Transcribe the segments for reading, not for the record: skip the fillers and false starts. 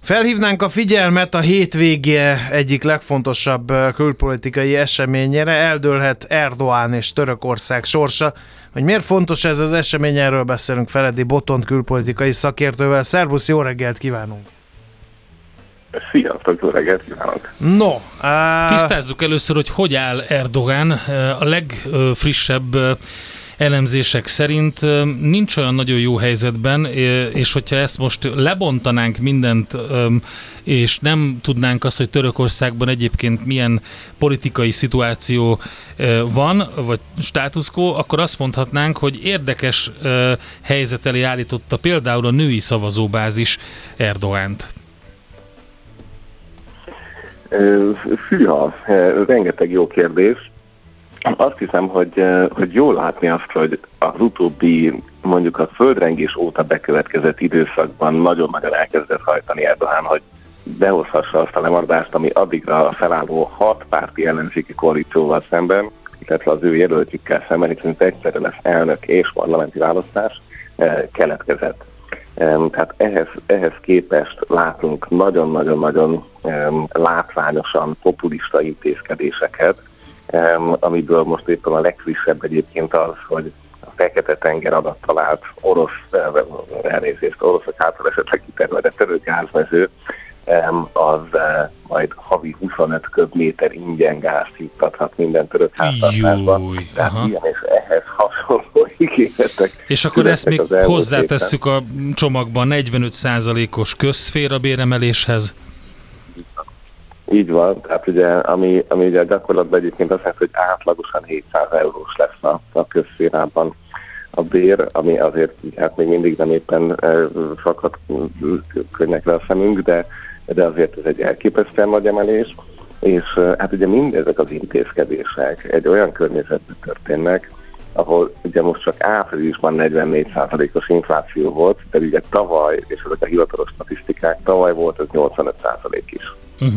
Felhívnánk a figyelmet a hétvége egyik legfontosabb külpolitikai eseményére. Eldőlhet Erdoğan és Törökország sorsa. Hogy miért fontos ez az esemény, erről beszélünk Feledi Botond külpolitikai szakértővel. Szervusz, jó reggelt kívánunk! Sziasztok, jó reggelt kívánok! No, tisztázzuk először, hogy áll Erdoğan. A legfrissebb elemzések szerint nincs olyan nagyon jó helyzetben, és hogyha ezt most lebontanánk mindent, és nem tudnánk azt, hogy Törökországban egyébként milyen politikai szituáció van, vagy status quo, akkor azt mondhatnánk, hogy érdekes helyzet elé állította például a női szavazóbázis Erdoğant. Fűha, rengeteg jó kérdés. Azt hiszem, hogy jól látni azt, hogy az utóbbi, mondjuk a földrengés óta bekövetkezett időszakban nagyon-nagyon elkezdett hajtani Erdoğan, hogy behozhassa azt a lemaradást, ami addigra a felálló 6 párti ellenzéki koalícióval szemben, illetve az ő jelöltjükkel szemben, hiszen egyszerre lesz elnök és parlamenti választás, keletkezett. Tehát ehhez képest látunk nagyon-nagyon-nagyon látványosan populista intézkedéseket, amiből most éppen a legfrissebb egyébként az, hogy a Fekete-tenger alatt talált oroszok által esetleg kitermelett török gázmező, az majd havi 25 köbméter ingyen gázt juttathat minden török háztartásban. Tehát ilyen és ehhez hasonló ígéretek. És akkor ezt még hozzátesszük a csomagban 45%-os közszféra béremeléshez. Így van, tehát ugye, ami ugye gyakorlatban egyébként azt jelenti, hogy átlagosan 700 eurós lesz a közszférában a bér, ami azért hát még mindig nem éppen fakad könnyekre a szemünk, de azért ez egy elképesztően nagy emelés, és hát ugye mindezek az intézkedések egy olyan környezetben történnek, ahol ugye most csak áprilisban 44%-os infláció volt, de ugye tavaly, és ezek a hivatalos statisztikák, tavaly volt ez 85% is.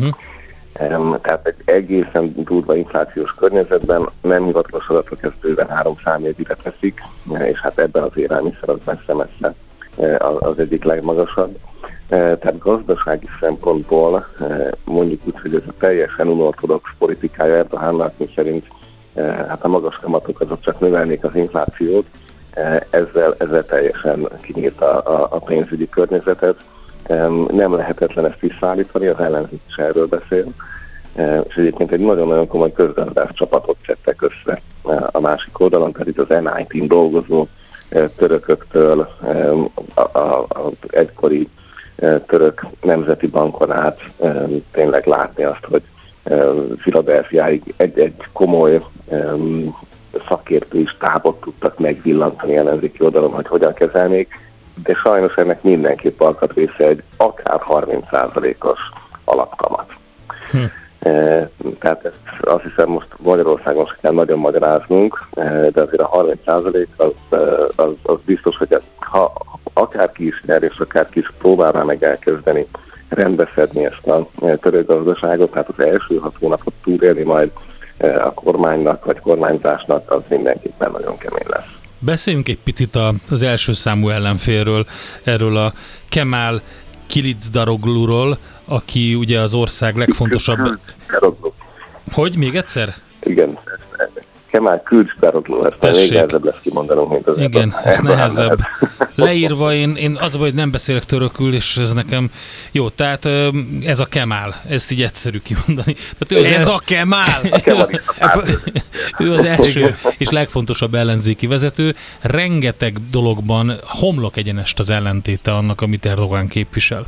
Tehát egy egészen durva inflációs környezetben nem hivatalos adatok ezt bőven 3 számjegyre teszik, és hát ebben az élelmiszer az messze-messze az egyik legmagasabb. Tehát gazdasági szempontból mondjuk úgy, hogy ez a teljesen unortodox politikája Erdoğannak, mi szerint hát a magas kamatok azok csak növelnék az inflációt, ezzel teljesen kinyírta a pénzügyi környezetet. Nem lehetetlen ezt visszaállítani, az ellenzék is erről beszél, és egyébként egy nagyon-nagyon komoly közgazdász csapatot szedtek össze a másik oldalon, tehát itt az MIT-n dolgozó törököktől az egykori török nemzeti bankon át tényleg látni azt, hogy Philadelphiáig egy komoly szakértői stábot tudtak megvillantani ellenzéki oldalon, hogy hogyan kezelnék, de sajnos ennek mindenképp alkatrésze egy akár 30%-os alapkamat. Tehát ezt azt hiszem most Magyarországon se kell nagyon magyaráznunk, de azért a 30% az biztos, hogy ha akárki is nyer, és akárki is próbálná meg elkezdeni rendbeszedni ezt a török gazdaságot, tehát az első 6 hónapot túlélni majd a kormánynak vagy kormányzásnak, az mindenképpen nagyon kemény lesz. Beszéljünk egy picit az első számú ellenfélről, erről a Kemal Kılıçdaroğluról, aki ugye az ország legfontosabb... Hogy? Még egyszer? Igen. Kemal Kılıçdaroğlu, ezt még nehezebb lesz kimondanunk, mint az... Igen, ez nehezebb. Leírva, én az, hogy nem beszélek törökül, és ez nekem jó. Tehát ez a Kemal, ezt így egyszerű kimondani. Tehát a Kemal! Ő az első és legfontosabb ellenzéki vezető. Rengeteg dologban homlok egyenest az ellentéte annak, amit Erdoğan képvisel.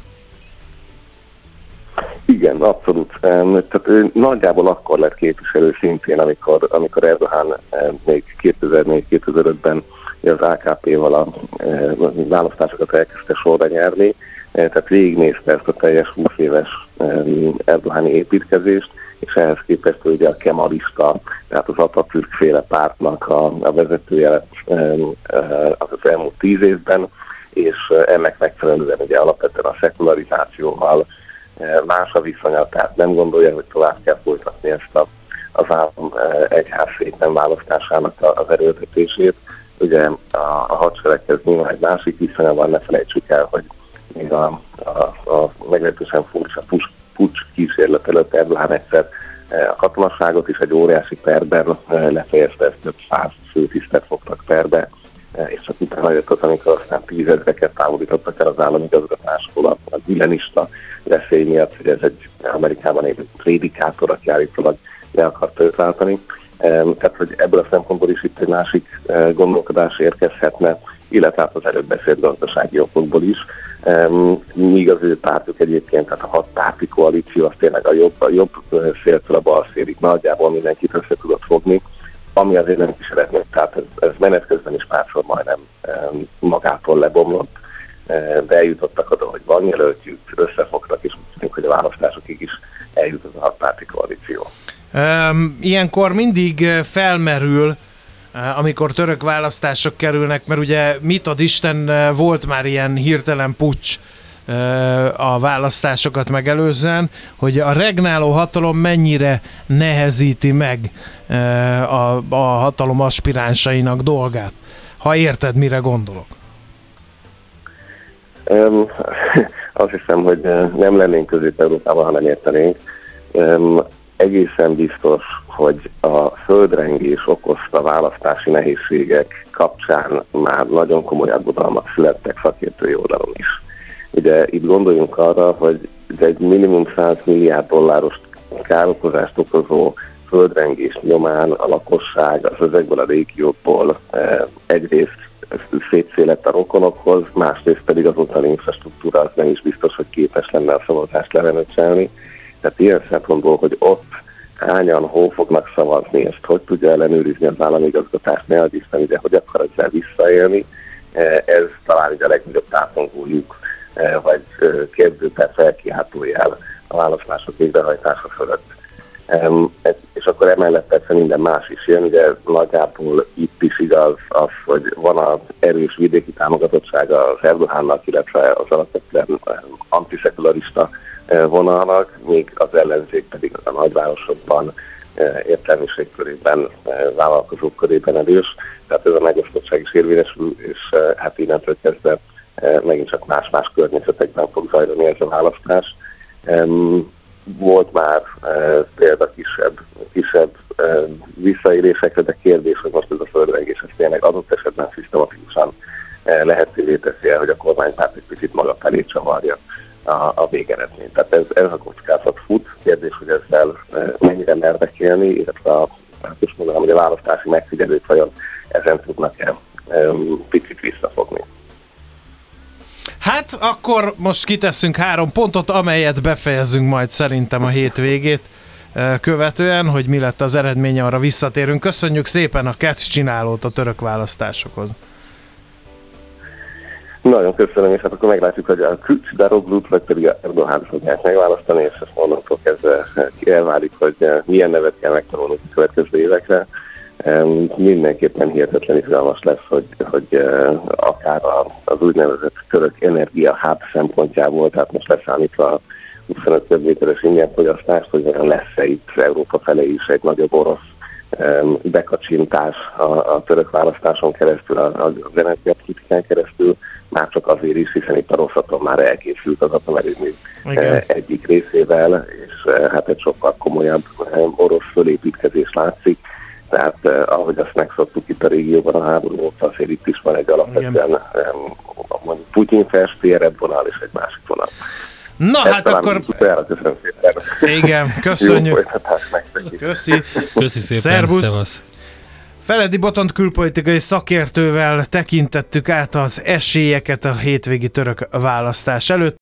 Igen, abszolút. Tehát ő nagyjából akkor lett képviselő szintén, amikor Erdoğan még 2004-2005-ben az AKP-val a választásokat elkezdte sorra nyerni, tehát végignézte ezt a teljes 20 éves Erdoğani építkezést, és ehhez képest ugye a kemalista, tehát az Atatürk-féle pártnak a vezetője az elmúlt 10 évben, és ennek megfelelően ugye alapvetően a szekularizációval más a viszonya, tehát nem gondolja, hogy tovább kell folytatni ezt az állam egyházszéken választásának az erőltetését. Ugye a hadsereghez nyilván egy másik viszonya van, ne felejtsük el, hogy még a meglehetősen furcsa puccs kísérlet előtt Erdoğan egyszer a katonaságot is egy óriási perben lefejezte, ezt több 100 főtisztet fogtak perbe, és csak utána jött az, amikor aztán 10 000-eket távolítottak el az államigazgatásból a gülenista veszély miatt, hogy ez egy Amerikában élő prédikátor, aki állítólag le akarta őt váltani. Tehát, hogy ebből a szempontból is itt egy másik gondolkodás érkezhetne, illetve az előbb beszélt gazdasági okokból is. Míg az ő pártuk egyébként, tehát a 6 párti koalíció, az tényleg a jobb széltől a bal szélig nagyjából mindenkit össze tudott fogni, ami azért nem is eredmény, tehát ez menet közben is párszor majdnem magától lebomlott, de eljutottak oda, hogy van jelöltjük, összefogtak, és úgy tűnik, hogy a választásokig is eljut az a 6 párti koalíció. Ilyenkor mindig felmerül, amikor török választások kerülnek, mert ugye mit ad Isten, volt már ilyen hirtelen puccs a választásokat megelőzően, hogy a regnáló hatalom mennyire nehezíti meg a hatalom aspiránsainak dolgát. Ha érted, mire gondolok? Azt hiszem, hogy nem lennénk Közép-Európában, ha nem értenénk. Egészen biztos, hogy a földrengés okozta választási nehézségek kapcsán már nagyon komoly aggodalmak születtek szakértői oldalon is. Ugye itt gondoljunk arra, hogy egy minimum 100 milliárd dolláros károkozást okozó földrengés nyomán a lakosság az ezekből a régiókból egyrészt szétszélett a rokonokhoz, másrészt pedig az ottani infrastruktúra az nem is biztos, hogy képes lenne a szavazást levenőcselni. Tehát ilyen szempontból, hogy ott hányan hol fognak szavazni, ezt hogy tudja ellenőrizni az államigazgatást, ne adj Isten ide, hogy akar ezzel visszaélni, ez talán a legnagyobb tátongójuk, vagy kérdőtel felkiáltójel a választások végrehajtása fölött. És akkor emellett persze minden más is jön, ugye nagyjából itt is igaz az, hogy van az erős vidéki támogatottsága az Erdoğannak, illetve az alapvetően antiszekularista vonalnak, még az ellenzék pedig a nagyvárosokban, értelmiség körében, vállalkozók körében erős. Tehát ez a megosztottság is érvényesül, és hát innentől kezdve megint csak más-más környezetekben fog zajlani ez a választás. Volt már példa kisebb visszaélésekre, de kérdés, hogy most ez a földrengés ez tényleg adott esetben szisztematikusan lehetővé teszi el, hogy a kormánypárt egy picit maga felé csavarja a végeredmény. Tehát ez a kockázat fut. Kérdés, hogy ezzel mennyire mernek élni, illetve hogy a választási megfigyelők vajon ezen tudnak-e picit visszafogni. Hát akkor most kitesszünk 3 pontot, amelyet befejezzünk majd szerintem a hétvégét követően, hogy mi lett az eredménye, arra visszatérünk. Köszönjük szépen a csinálót a török választásokhoz. Nagyon köszönöm, és hát akkor meglátjuk, hogy a Kılıçdaroğlu't vagy pedig a Erdoğan fogják megválasztani, és ezt onnantól kezdve elválik, hogy milyen nevet kell megtanulnunk a következő évekre. Mindenképpen hihetetlen izgalmas lesz, hogy akár az úgynevezett török energia hub szempontjából, tehát most leszámítva a 25 köbméteres ingyenfogyasztást, hogy olyan lesz-e itt Európa felé is egy nagyobb orosz bekacsintás a török választáson keresztül, az energiapolitikán keresztül, már csak azért is, hiszen itt a Rosatom már elkészült az atomerőmű egyik részével, és hát egy sokkal komolyabb orosz fölépítkezés látszik. Tehát ahogy azt megszoktuk itt a régióban a háború óta, azért itt is van egy alapvetően mondjuk Putyin felstélyebb vonal és egy másik vonal. Na hát akkor... Köszönöm szépen. Igen, köszönjük. Köszi szépen. Szervusz. Feledi Botont külpolitikai szakértővel tekintettük át az esélyeket a hétvégi török választás előtt.